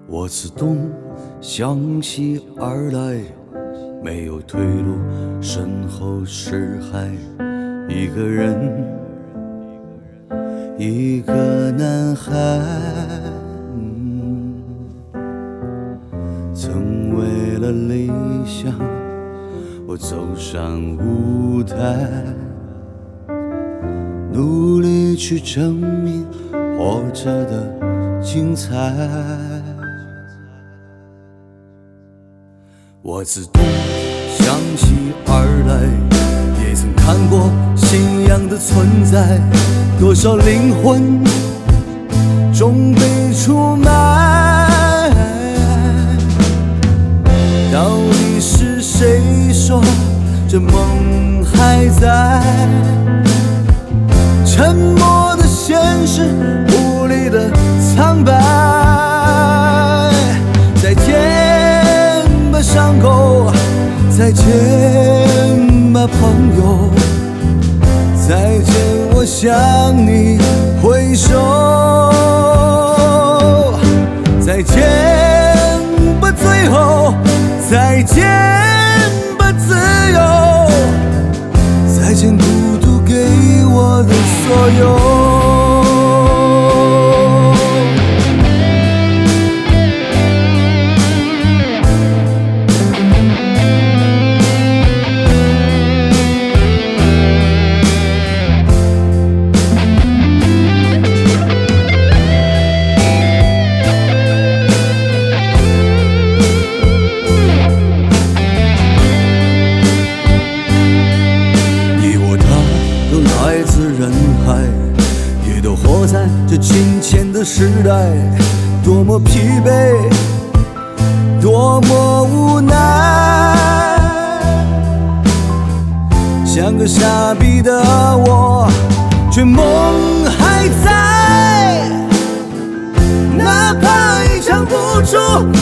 我自东向西而来，没有退路，身后是海。一个人，一个男孩，曾为了理想，我走上舞台，努力去证明活着的精彩。我自东向西而来，也曾看过信仰的存在，多少灵魂终被出卖。到底是谁说这梦还在？沉默的现实，无力的苍白。再见吧伤口，再见吧朋友，再见我向你挥手。再见吧最后，再见吧自由，再见孤独给我的所有。也都活在这金钱的时代，多么疲惫，多么无奈。像个傻逼的我，却梦还在，哪怕一场不出